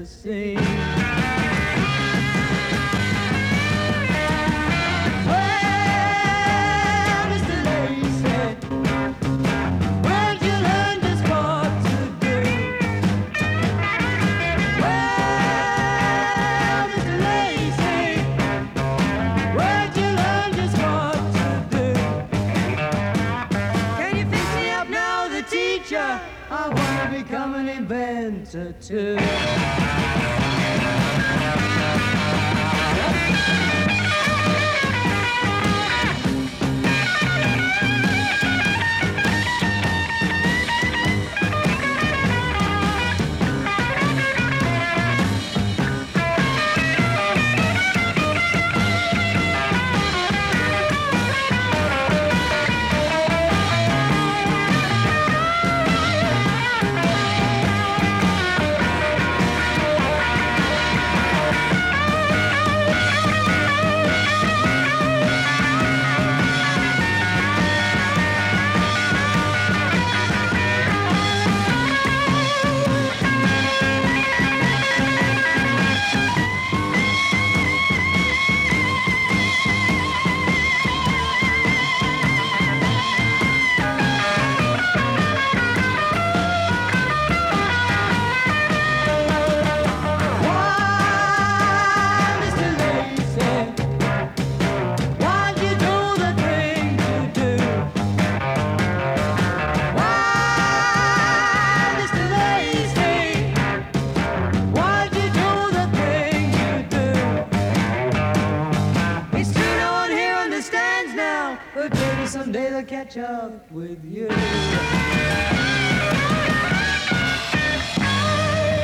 fantasy. Well, Mr. Lacy, where'd you learn just what to do? Well, Mr. Lacy, where'd you learn just what to do? Can you fix me up now, the teacher? I wanna become an inventor too. Someday they'll catch up with you.